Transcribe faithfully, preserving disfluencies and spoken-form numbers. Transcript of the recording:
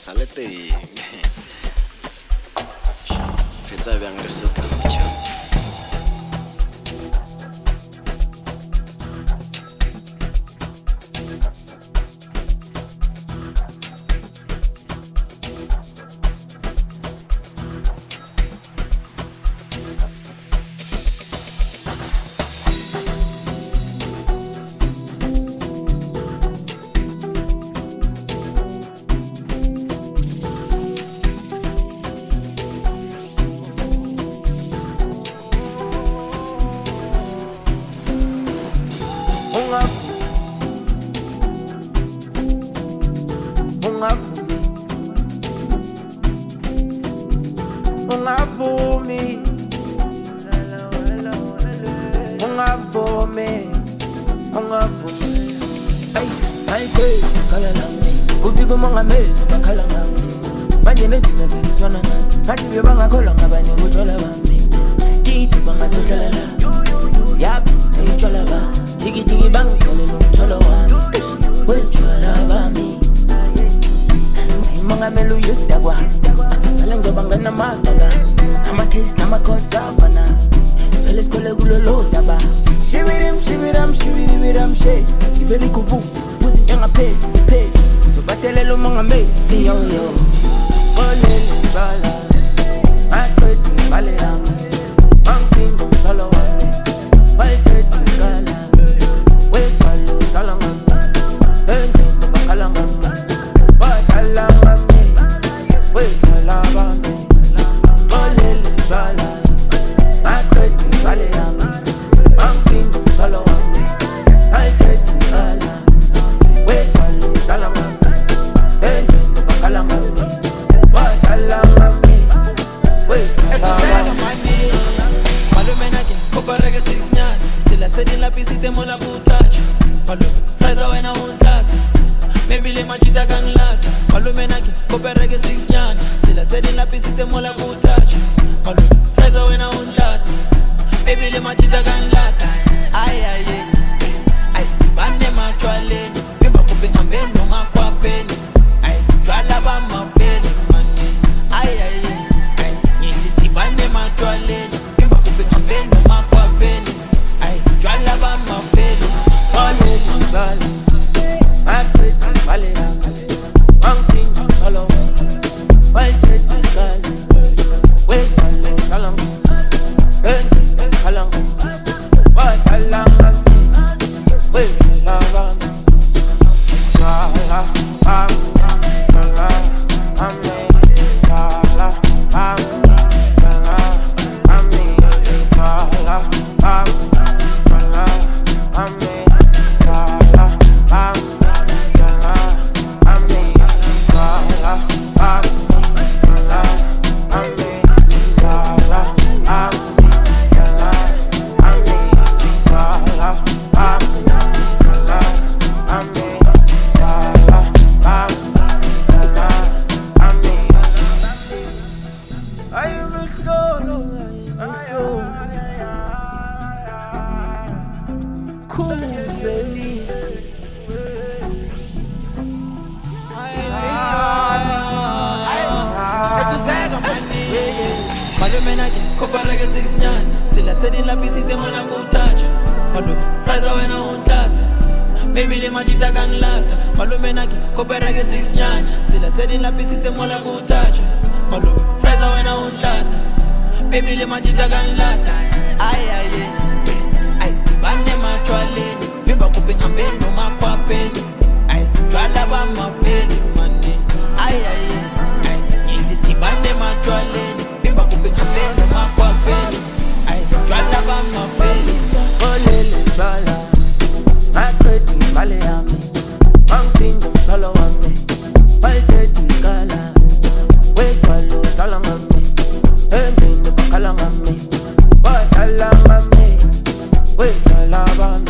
Sale teng. Fetsa bjang re sotla motjha. Ungavumi, ungavumi, ungavumi. Ay, ay, hey, kala lami. Ufika umongameli bakhala ngami. Manje nezitha seziswana ngami. Ngathi bebangakholwa ngabanye utshwala bami. Kithi bangasohlala la. Yap, utshwala bami. Jiki jiki bangithole nomtholo wami. Wetshwala bami. Umongameli uyisdakwa. Ngale ngizoba ngena madala. Ama-case nama-cause avana. Vele sikhole kulolo daba. Shibirim, shibiram, shibiribiram, she. Ivele ikubuti, siphuzi njengaphe, phe. Sobatelela umongameli, yo yo. Olele bala. Aqedi bale yami. Angithinga umthwalo wami. Bayithethe ikala. Wethwalo dala ngami. Engqondo bakhala ngami. Bakhala ngami. Wethwala bami. Olele bala. Aqedi bale yami. Angithinga umthwalo wami. Bayithethe ikala. Wethwalo dala ngami. Engqondo bakhala ngami. Bakhala ngami. Wethwala bami. Malumena ke kopareke sinyana sila tsedi la pisitse mola kutacha malume fraza wena untata maybe le majita kanglata malumena ke kopareke sinyana sila tsedi la pisitse mola kutacha malume fraza wena untata maybe le majita kanglata ay ay ay stibane machwaleni vimba kupinga mbeno makwapeni ay jwala ba mapeni mani ay ay ay nyindi stibane machwaleni vimba kupinga mbeno makwapeni ay jwala ba mapeni Olele bala. Aqedi bale yami. Angithinga umthwalo wami. Bayithethe ikala. Wethwalo dala ngami. Engqondo bakhala ngami. Bakhala ngami. Wethwala bami. Jwala bami. Jwala bami. Jwala bami. Jwala bami. Jwala bami. Jwala bami. Jwala bami. Jwala bami. Jwala bami. Jwala bami. Jwala bami. Jwala bami. Jwala bami. Jwala bami. Jwala bami. Jwala bami. Ay, me solo, ay, solo. Kuzeli. malumena ke kopareke sinyana sila tsedi la pisitse mola kutacha malume fraza wena untata maybe le majita kanglata malumena ke kopareke sinyana sila tsedi la pisitse mola kutacha malume fraza wena untata maybe le majita kanglata ay ay ay stibane machwaleni vimba kupinga mbeno makwapeni ay jwala ba mapeni mani ay ay ay nyindi stibane machwaleni vimba kupinga mbeno makwapeni ay jwala ba mapeni Olele bala. Aqedi bale yami. Angithinga umthwalo wami. Bayithethe ikala. Wethwalo dala ngami. Engqondo bakhala ngami. Bakhala ngami. Wethwala bami.